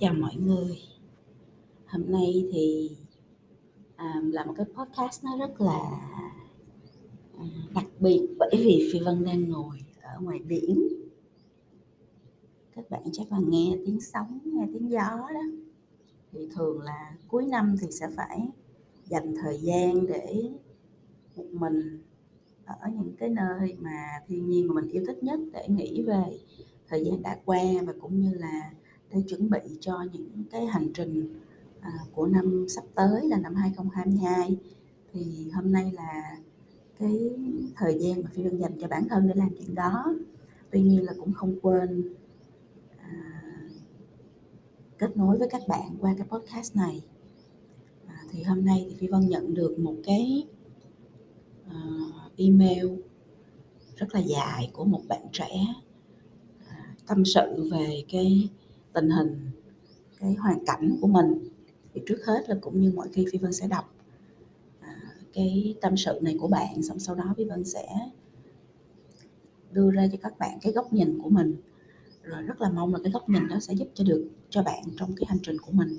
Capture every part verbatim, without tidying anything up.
Chào mọi người. Hôm nay thì à, là một cái podcast nó rất là à, đặc biệt, bởi vì Phi Vân đang ngồi ở ngoài biển. Các bạn chắc là nghe tiếng sóng, nghe tiếng gió đó. Thì thường là cuối năm thì sẽ phải dành thời gian để một mình ở những cái nơi mà thiên nhiên mà mình yêu thích nhất, để nghĩ về thời gian đã qua và cũng như là để chuẩn bị cho những cái hành trình à, của năm sắp tới là năm hai không hai hai. Thì hôm nay là cái thời gian mà Phi Vân dành cho bản thân để làm chuyện đó. Tuy nhiên là cũng không quên à, kết nối với các bạn qua cái podcast này. À, thì hôm nay thì Phi Vân nhận được một cái uh, email rất là dài của một bạn trẻ à, tâm sự về cái tình hình, cái hoàn cảnh của mình. Thì trước hết là cũng như mọi khi Phi Vân sẽ đọc à, cái tâm sự này của bạn, xong sau đó Phi Vân sẽ đưa ra cho các bạn cái góc nhìn của mình, rồi rất là mong là cái góc nhìn đó sẽ giúp cho được cho bạn trong cái hành trình của mình.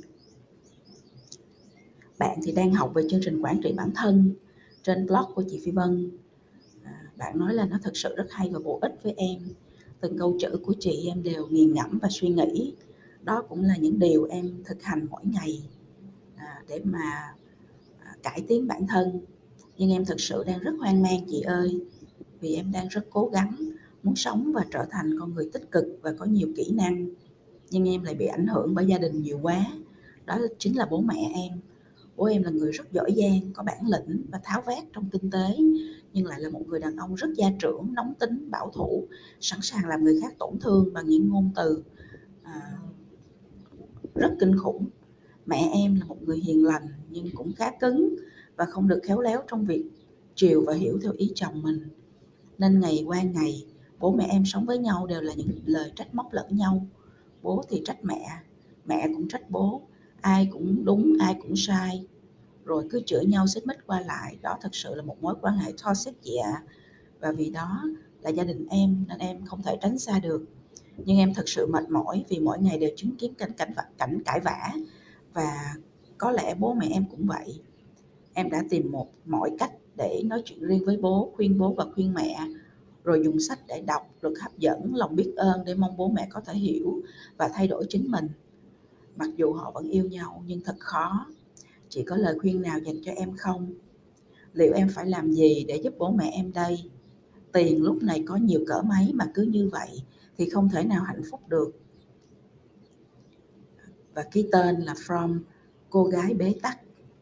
Bạn thì đang học về chương trình quản trị bản thân trên blog của chị Phi Vân. À, bạn nói là nó thật sự rất hay và bổ ích với em. Từng câu chữ của chị em đều nghiền ngẫm và suy nghĩ. Đó cũng là những điều em thực hành mỗi ngày à, để mà à, cải tiến bản thân. Nhưng em thực sự đang rất hoang mang chị ơi, vì em đang rất cố gắng muốn sống và trở thành con người tích cực và có nhiều kỹ năng, nhưng em lại bị ảnh hưởng bởi gia đình nhiều quá. Đó chính là bố mẹ em. Bố em là người rất giỏi giang, có bản lĩnh và tháo vát trong kinh tế, nhưng lại là một người đàn ông rất gia trưởng, nóng tính, bảo thủ, sẵn sàng làm người khác tổn thương bằng những ngôn từ à, rất kinh khủng. Mẹ em là một người hiền lành nhưng cũng khá cứng và không được khéo léo trong việc chiều và hiểu theo ý chồng mình. Nên ngày qua ngày, bố mẹ em sống với nhau đều là những lời trách móc lẫn nhau. Bố thì trách mẹ, mẹ cũng trách bố. Ai cũng đúng, ai cũng sai, rồi cứ chửi nhau xích mích qua lại. Đó thật sự là một mối quan hệ toxic chị ạ. Và vì đó là gia đình em nên em không thể tránh xa được. Nhưng em thật sự mệt mỏi vì mỗi ngày đều chứng kiến cảnh cảnh cảnh cãi vã, và có lẽ bố mẹ em cũng vậy. Em đã tìm một mọi cách để nói chuyện riêng với bố, khuyên bố và khuyên mẹ, rồi dùng sách để đọc, luật hấp dẫn, lòng biết ơn, để mong bố mẹ có thể hiểu và thay đổi chính mình. Mặc dù họ vẫn yêu nhau nhưng thật khó. Chị có lời khuyên nào dành cho em không? Liệu em phải làm gì để giúp bố mẹ em đây? Tiền lúc này có nhiều cỡ mấy mà cứ như vậy thì không thể nào hạnh phúc được. Và ký tên là From cô gái bế tắc.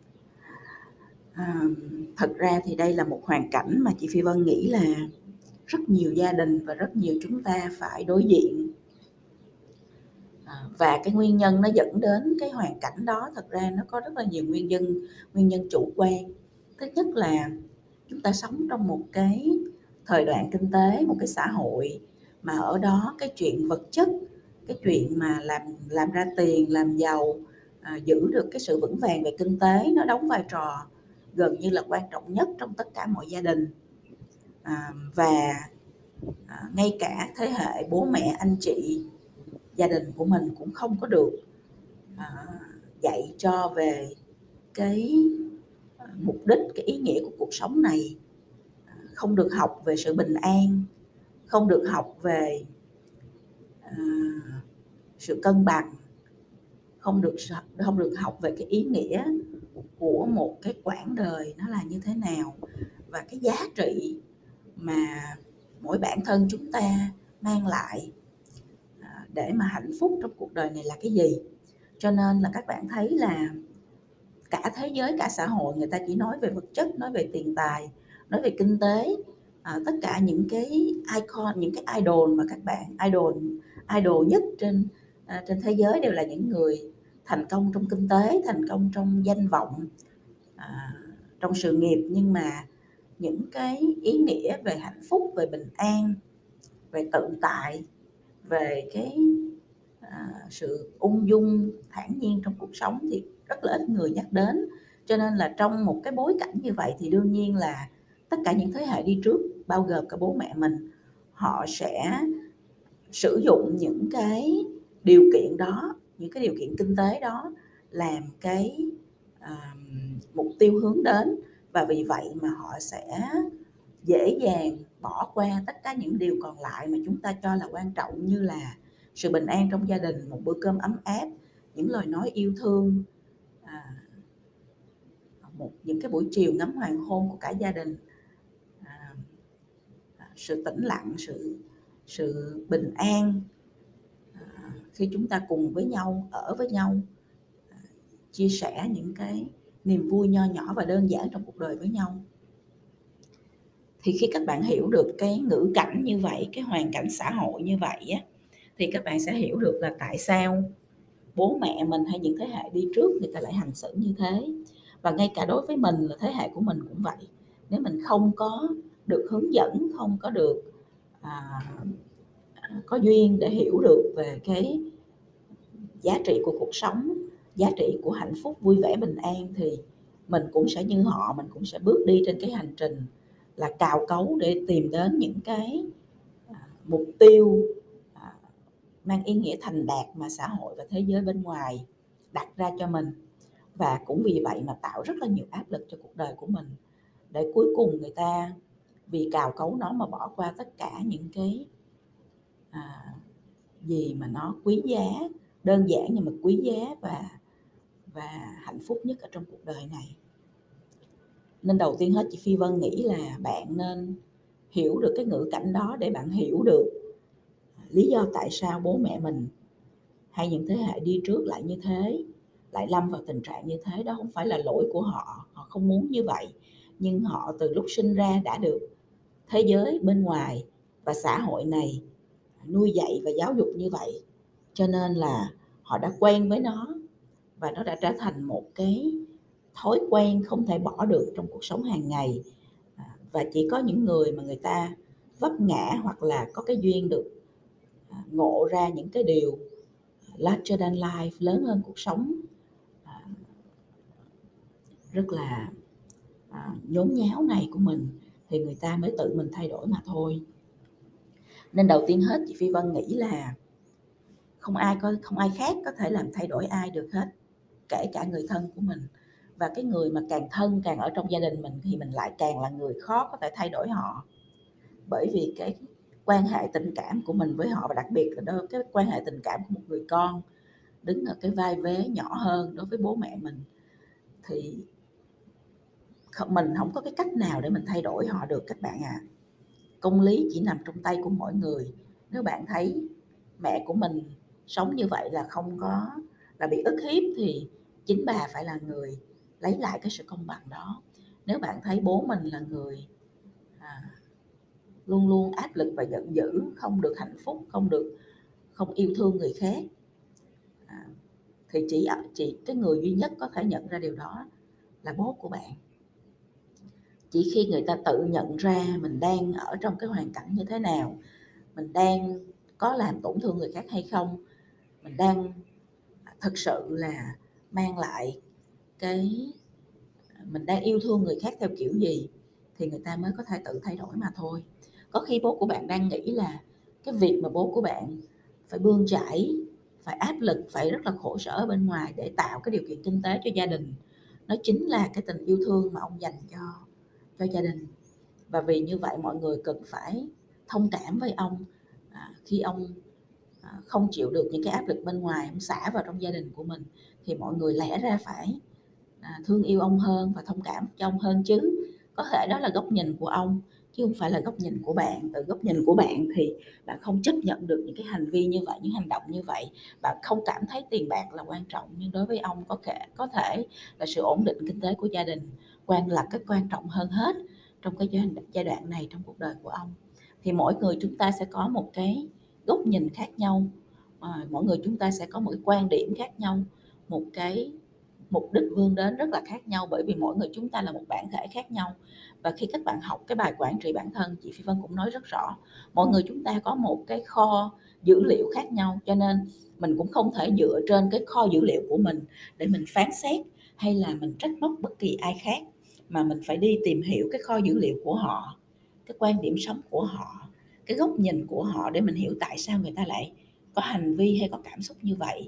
À, thật ra thì đây là một hoàn cảnh mà chị Phi Vân nghĩ là rất nhiều gia đình và rất nhiều chúng ta phải đối diện. À, và cái nguyên nhân nó dẫn đến cái hoàn cảnh đó, thật ra nó có rất là nhiều nguyên nhân, nguyên nhân chủ quan. Thứ nhất là chúng ta sống trong một cái thời đoạn kinh tế, một cái xã hội mà ở đó cái chuyện vật chất, cái chuyện mà làm làm ra tiền, làm giàu, à, giữ được cái sự vững vàng về kinh tế, nó đóng vai trò gần như là quan trọng nhất trong tất cả mọi gia đình. À, và à, ngay cả thế hệ bố mẹ, anh chị, gia đình của mình cũng không có được à, dạy cho về cái mục đích, cái ý nghĩa của cuộc sống này. Không được học về sự bình an, không được học về à, sự cân bằng, không được không được học về cái ý nghĩa của một cái quãng đời nó là như thế nào, và cái giá trị mà mỗi bản thân chúng ta mang lại à, để mà hạnh phúc trong cuộc đời này là cái gì. Cho nên là các bạn thấy là cả thế giới, cả xã hội, người ta chỉ nói về vật chất, nói về tiền tài, nói về kinh tế. À, tất cả những cái icon, những cái idol mà các bạn idol idol nhất trên à, trên thế giới đều là những người thành công trong kinh tế, thành công trong danh vọng, à, trong sự nghiệp. Nhưng mà những cái ý nghĩa về hạnh phúc, về bình an, về tự tại, về cái à, sự ung dung, thản nhiên trong cuộc sống thì rất là ít người nhắc đến. Cho nên là trong một cái bối cảnh như vậy thì đương nhiên là tất cả những thế hệ đi trước, bao gồm cả bố mẹ mình, họ sẽ sử dụng những cái điều kiện đó những cái điều kiện kinh tế đó làm cái à, mục tiêu hướng đến, và vì vậy mà họ sẽ dễ dàng bỏ qua tất cả những điều còn lại mà chúng ta cho là quan trọng, như là sự bình an trong gia đình, một bữa cơm ấm áp, những lời nói yêu thương, à, một những cái buổi chiều ngắm hoàng hôn của cả gia đình, à, sự tĩnh lặng, sự sự bình an à, khi chúng ta cùng với nhau, ở với nhau, à, chia sẻ những cái niềm vui nho nhỏ và đơn giản trong cuộc đời với nhau. Thì khi các bạn hiểu được cái ngữ cảnh như vậy, cái hoàn cảnh xã hội như vậy á, thì các bạn sẽ hiểu được là tại sao bố mẹ mình hay những thế hệ đi trước người ta lại hành xử như thế. Và ngay cả đối với mình là thế hệ của mình cũng vậy. Nếu mình không có được hướng dẫn, không có được à, có duyên để hiểu được về cái giá trị của cuộc sống, giá trị của hạnh phúc, vui vẻ, bình an, thì mình cũng sẽ như họ, mình cũng sẽ bước đi trên cái hành trình là cào cấu để tìm đến những cái à, mục tiêu à, mang ý nghĩa thành đạt mà xã hội và thế giới bên ngoài đặt ra cho mình. Và cũng vì vậy mà tạo rất là nhiều áp lực cho cuộc đời của mình, để cuối cùng người ta vì cào cấu nó mà bỏ qua tất cả những cái à, gì mà nó quý giá, đơn giản nhưng mà quý giá và và hạnh phúc nhất ở trong cuộc đời này. Nên đầu tiên hết, chị Phi Vân nghĩ là bạn nên hiểu được cái ngữ cảnh đó để bạn hiểu được lý do tại sao bố mẹ mình hay những thế hệ đi trước lại như thế, lại lâm vào tình trạng như thế. Đó không phải là lỗi của họ, họ không muốn như vậy, nhưng họ từ lúc sinh ra đã được thế giới bên ngoài và xã hội này nuôi dạy và giáo dục như vậy, cho nên là họ đã quen với nó và nó đã trở thành một cái thói quen không thể bỏ được trong cuộc sống hàng ngày. Và chỉ có những người mà người ta vấp ngã hoặc là có cái duyên được ngộ ra những cái điều larger than life, lớn hơn cuộc sống, rất là nhốn nháo này của mình, thì người ta mới tự mình thay đổi mà thôi. Nên đầu tiên hết, chị Phi Vân nghĩ là không ai có không ai khác có thể làm thay đổi ai được hết, kể cả người thân của mình. Và cái người mà càng thân, càng ở trong gia đình mình thì mình lại càng là người khó có thể thay đổi họ, bởi vì cái quan hệ tình cảm của mình với họ, và đặc biệt là đối cái quan hệ tình cảm của một người con đứng ở cái vai vế nhỏ hơn đối với bố mẹ mình, thì mình không có cái cách nào để mình thay đổi họ được các bạn ạ. À. Công lý chỉ nằm trong tay của mỗi người. Nếu bạn thấy mẹ của mình sống như vậy là không có, là bị ức hiếp, thì chính bà phải là người lấy lại cái sự công bằng đó. Nếu bạn thấy bố mình là người à, luôn luôn áp lực và giận dữ, không được hạnh phúc, không được không yêu thương người khác, à, thì chỉ chỉ cái người duy nhất có thể nhận ra điều đó là bố của bạn. Chỉ khi người ta tự nhận ra mình đang ở trong cái hoàn cảnh như thế nào, mình đang có làm tổn thương người khác hay không, mình đang thực sự là mang lại cái mình đang yêu thương người khác theo kiểu gì, thì người ta mới có thể tự thay đổi mà thôi. Có khi bố của bạn đang nghĩ là cái việc mà bố của bạn phải bươn chải, phải áp lực, phải rất là khổ sở ở bên ngoài để tạo cái điều kiện kinh tế cho gia đình, nó chính là cái tình yêu thương mà ông dành cho cho gia đình. Và vì như vậy mọi người cần phải thông cảm với ông à, khi ông à, không chịu được những cái áp lực bên ngoài, ông xả vào trong gia đình của mình, thì mọi người lẽ ra phải à, thương yêu ông hơn và thông cảm cho ông hơn chứ. Có thể đó là góc nhìn của ông chứ không phải là góc nhìn của bạn. Từ góc nhìn của bạn thì bạn không chấp nhận được những cái hành vi như vậy, những hành động như vậy, bạn không cảm thấy tiền bạc là quan trọng, nhưng đối với ông có thể có thể là sự ổn định kinh tế của gia đình quan là cái quan trọng hơn hết trong cái giai đoạn này trong cuộc đời của ông. Thì mỗi người chúng ta sẽ có một cái góc nhìn khác nhau, à, mỗi người chúng ta sẽ có một cái quan điểm khác nhau, một cái mục đích vươn đến rất là khác nhau, bởi vì mỗi người chúng ta là một bản thể khác nhau. Và khi các bạn học cái bài quản trị bản thân, chị Phi Vân cũng nói rất rõ, mỗi người chúng ta có một cái kho dữ liệu khác nhau, cho nên mình cũng không thể dựa trên cái kho dữ liệu của mình để mình phán xét hay là mình trách móc bất kỳ ai khác, mà mình phải đi tìm hiểu cái kho dữ liệu của họ, cái quan điểm sống của họ, cái góc nhìn của họ, để mình hiểu tại sao người ta lại có hành vi hay có cảm xúc như vậy.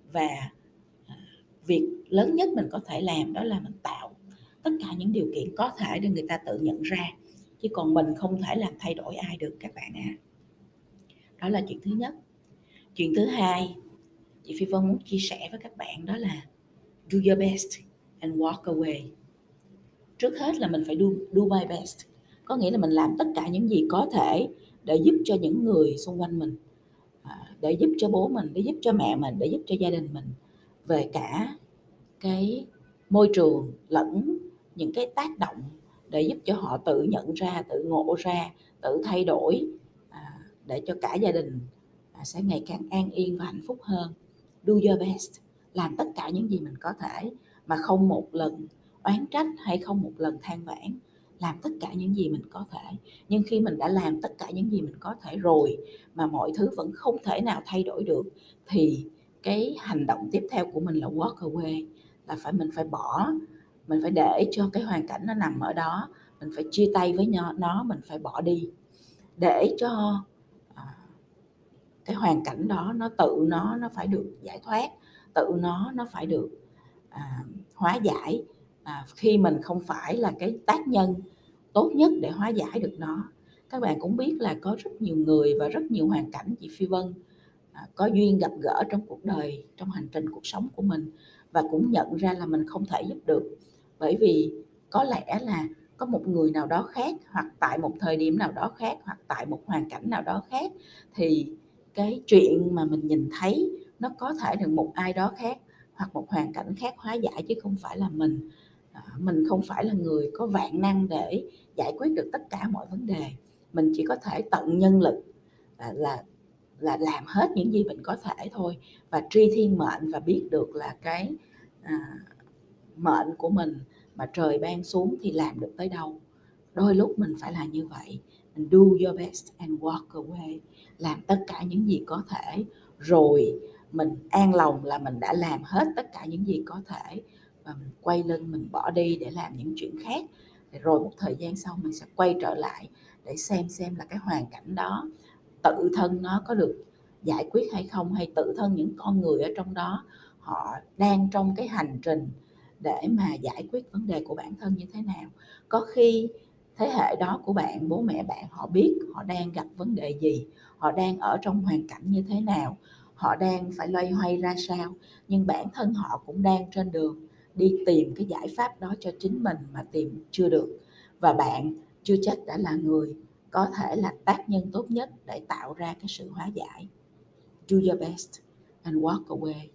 Và à, việc lớn nhất mình có thể làm đó là mình tạo tất cả những điều kiện có thể để người ta tự nhận ra, chứ còn mình không thể làm thay đổi ai được các bạn ạ. À. Đó là chuyện thứ nhất. Chuyện thứ hai, chị Phi Vân muốn chia sẻ với các bạn đó là do your best and walk away. Trước hết là mình phải do, do my best, có nghĩa là mình làm tất cả những gì có thể để giúp cho những người xung quanh mình, để giúp cho bố mình, để giúp cho mẹ mình, để giúp cho gia đình mình, về cả cái môi trường lẫn những cái tác động để giúp cho họ tự nhận ra, tự ngộ ra, tự thay đổi, để cho cả gia đình sẽ ngày càng an yên và hạnh phúc hơn. Do your best, làm tất cả những gì mình có thể mà không một lần oán trách hay không một lần than vãn, làm tất cả những gì mình có thể. Nhưng khi mình đã làm tất cả những gì mình có thể rồi mà mọi thứ vẫn không thể nào thay đổi được, thì cái hành động tiếp theo của mình là walk away, là phải mình phải bỏ, mình phải để cho cái hoàn cảnh nó nằm ở đó, mình phải chia tay với nó, mình phải bỏ đi để cho cái hoàn cảnh đó nó tự nó nó phải được giải thoát, tự nó nó phải được à, hóa giải, à, khi mình không phải là cái tác nhân tốt nhất để hóa giải được nó. Các bạn cũng biết là có rất nhiều người và rất nhiều hoàn cảnh chị Phi Vân à, có duyên gặp gỡ trong cuộc đời, trong hành trình cuộc sống của mình, và cũng nhận ra là mình không thể giúp được, bởi vì có lẽ là có một người nào đó khác, hoặc tại một thời điểm nào đó khác, hoặc tại một hoàn cảnh nào đó khác, thì cái chuyện mà mình nhìn thấy nó có thể được một ai đó khác hoặc một hoàn cảnh khác hóa giải, chứ không phải là mình. À, mình không phải là người có vạn năng để giải quyết được tất cả mọi vấn đề. Mình chỉ có thể tận nhân lực là, là là làm hết những gì mình có thể thôi, và tri thiên mệnh, và biết được là cái à, mệnh của mình mà trời ban xuống thì làm được tới đâu. Đôi lúc mình phải là như vậy, mình do your best and walk away, làm tất cả những gì có thể, rồi mình an lòng là mình đã làm hết tất cả những gì có thể, và mình quay lưng, mình bỏ đi để làm những chuyện khác. Rồi một thời gian sau mình sẽ quay trở lại để xem xem là cái hoàn cảnh đó tự thân nó có được giải quyết hay không, hay tự thân những con người ở trong đó họ đang trong cái hành trình để mà giải quyết vấn đề của bản thân như thế nào. Có khi thế hệ đó của bạn, bố mẹ bạn, họ biết họ đang gặp vấn đề gì, họ đang ở trong hoàn cảnh như thế nào, họ đang phải loay hoay ra sao, nhưng bản thân họ cũng đang trên đường đi tìm cái giải pháp đó cho chính mình mà tìm chưa được, và bạn chưa chắc đã là người có thể là tác nhân tốt nhất để tạo ra cái sự hóa giải. Do your best and walk away.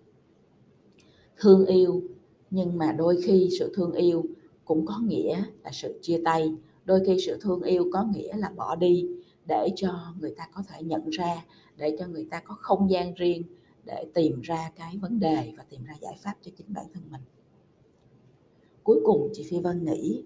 Thương yêu, nhưng mà đôi khi sự thương yêu cũng có nghĩa là sự chia tay, đôi khi sự thương yêu có nghĩa là bỏ đi, để cho người ta có thể nhận ra, để cho người ta có không gian riêng để tìm ra cái vấn đề và tìm ra giải pháp cho chính bản thân mình. Cuối cùng chị Phi Vân nghĩ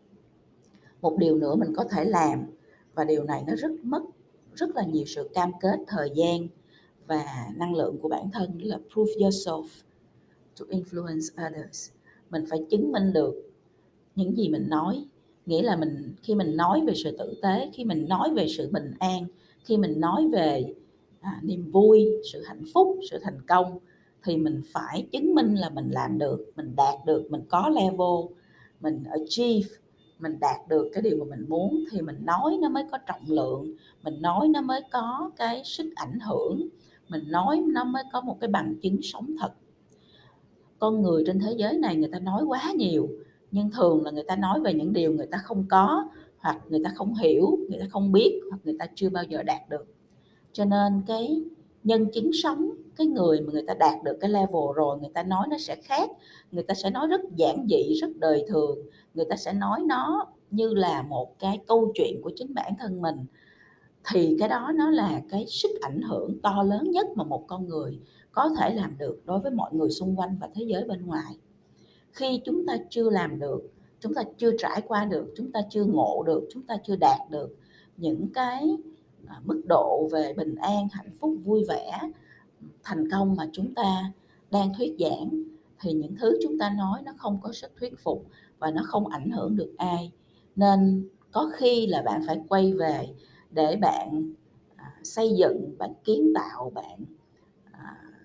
một điều nữa mình có thể làm, và điều này nó rất mất rất là nhiều sự cam kết, thời gian và năng lượng của bản thân, là prove yourself to influence others. Mình phải chứng minh được những gì mình nói, nghĩa là mình khi mình nói về sự tử tế, khi mình nói về sự bình an, khi mình nói về à, niềm vui, sự hạnh phúc, sự thành công, thì mình phải chứng minh là mình làm được, mình đạt được, mình có level, mình achieve, mình đạt được cái điều mà mình muốn, thì mình nói nó mới có trọng lượng, mình nói nó mới có cái sức ảnh hưởng, mình nói nó mới có một cái bằng chứng sống thật. Con người trên thế giới này người ta nói quá nhiều, nhưng thường là người ta nói về những điều người ta không có, hoặc người ta không hiểu, người ta không biết, hoặc người ta chưa bao giờ đạt được. Cho nên cái nhân chứng sống, cái người mà người ta đạt được cái level rồi, người ta nói nó sẽ khác, người ta sẽ nói rất giản dị, rất đời thường, người ta sẽ nói nó như là một cái câu chuyện của chính bản thân mình, thì cái đó nó là cái sức ảnh hưởng to lớn nhất mà một con người có thể làm được đối với mọi người xung quanh và thế giới bên ngoài. Khi chúng ta chưa làm được, chúng ta chưa trải qua được, chúng ta chưa ngộ được, chúng ta chưa đạt được những cái à, mức độ về bình an, hạnh phúc, vui vẻ, thành công mà chúng ta đang thuyết giảng, thì những thứ chúng ta nói nó không có sức thuyết phục và nó không ảnh hưởng được ai. Nên có khi là bạn phải quay về để bạn à, xây dựng, bạn kiến tạo, bạn à,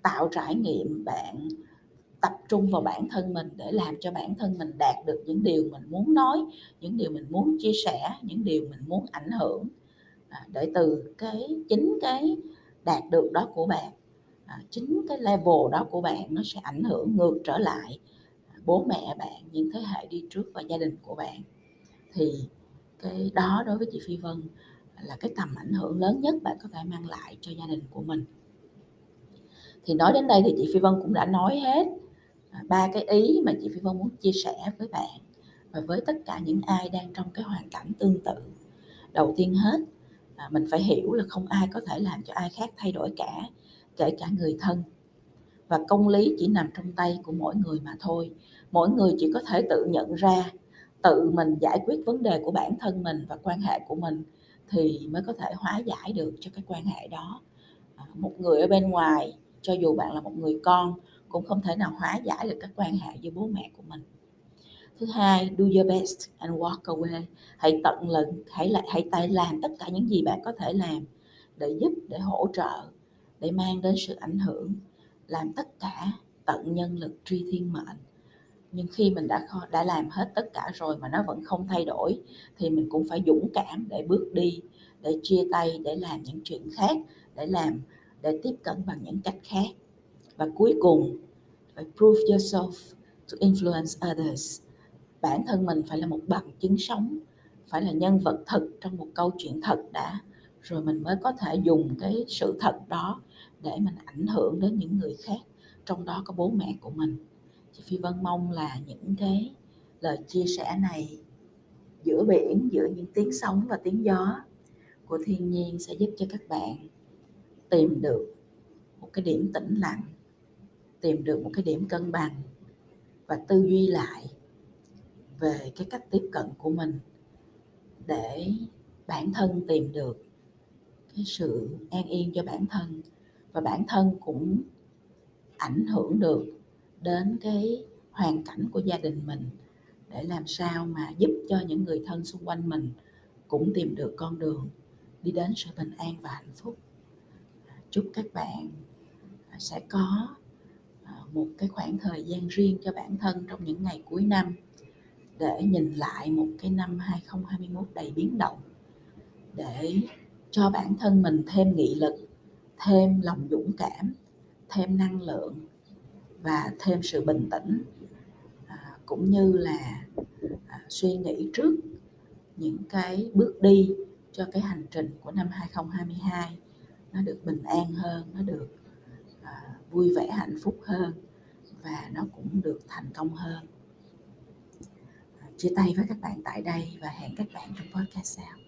tạo trải nghiệm, bạn tập trung vào bản thân mình để làm cho bản thân mình đạt được những điều mình muốn nói, những điều mình muốn chia sẻ, những điều mình muốn ảnh hưởng. À, để từ cái chính cái đạt được đó của bạn, à, chính cái level đó của bạn nó sẽ ảnh hưởng ngược trở lại bố mẹ bạn, những thế hệ đi trước và gia đình của bạn. Thì cái đó đối với chị Phi Vân là cái tầm ảnh hưởng lớn nhất bạn có thể mang lại cho gia đình của mình. Thì nói đến đây thì chị Phi Vân cũng đã nói hết ba cái ý mà chị Phi Vân muốn chia sẻ với bạn và với tất cả những ai đang trong cái hoàn cảnh tương tự. Đầu tiên hết, à, mình phải hiểu là không ai có thể làm cho ai khác thay đổi cả, kể cả người thân. Và công lý chỉ nằm trong tay của mỗi người mà thôi. Mỗi người chỉ có thể tự nhận ra, tự mình giải quyết vấn đề của bản thân mình và quan hệ của mình thì mới có thể hóa giải được cho cái quan hệ đó. À, một người ở bên ngoài, cho dù bạn là một người con, cũng không thể nào hóa giải được các quan hệ với bố mẹ của mình. Thứ hai, do your best and walk away. Hãy tận lực, hãy lại hãy tay làm tất cả những gì bạn có thể làm để giúp, để hỗ trợ, để mang đến sự ảnh hưởng, làm tất cả tận nhân lực tri thiên mệnh. Nhưng khi mình đã đã làm hết tất cả rồi mà nó vẫn không thay đổi thì mình cũng phải dũng cảm để bước đi, để chia tay, để làm những chuyện khác, để làm để tiếp cận bằng những cách khác. Và cuối cùng, phải prove yourself to influence others. Bản thân mình phải là một bằng chứng sống, phải là nhân vật thực trong một câu chuyện thật đã, rồi mình mới có thể dùng cái sự thật đó để mình ảnh hưởng đến những người khác, trong đó có bố mẹ của mình. Chị Phi Vân mong là những cái lời chia sẻ này giữa biển, giữa những tiếng sóng và tiếng gió của thiên nhiên sẽ giúp cho các bạn tìm được một cái điểm tĩnh lặng, tìm được một cái điểm cân bằng và tư duy lại về cái cách tiếp cận của mình để bản thân tìm được cái sự an yên cho bản thân, và bản thân cũng ảnh hưởng được đến cái hoàn cảnh của gia đình mình, để làm sao mà giúp cho những người thân xung quanh mình cũng tìm được con đường đi đến sự bình an và hạnh phúc. Chúc các bạn sẽ có một cái khoảng thời gian riêng cho bản thân trong những ngày cuối năm, để nhìn lại một cái năm hai không hai mốt đầy biến động, để cho bản thân mình thêm nghị lực, thêm lòng dũng cảm, thêm năng lượng và thêm sự bình tĩnh, à, cũng như là à, suy nghĩ trước những cái bước đi cho cái hành trình của năm hai không hai hai nó được bình an hơn, nó được à, vui vẻ hạnh phúc hơn và nó cũng được thành công hơn. À, chia tay với các bạn tại đây và hẹn các bạn trong podcast sau.